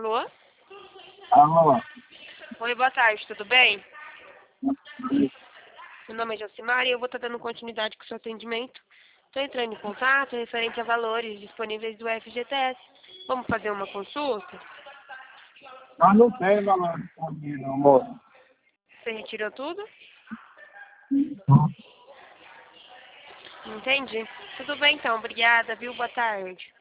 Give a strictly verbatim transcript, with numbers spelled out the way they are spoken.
Alô? Alô? Oi, boa tarde, tudo bem? Meu nome é Josimar e eu vou estar dando continuidade com o seu atendimento. Estou entrando em contato referente a valores disponíveis do F G T S. Vamos fazer uma consulta? Nós não tem valor disponível, moço. Você retirou tudo? Entendi. Tudo bem então, obrigada, viu? Boa tarde.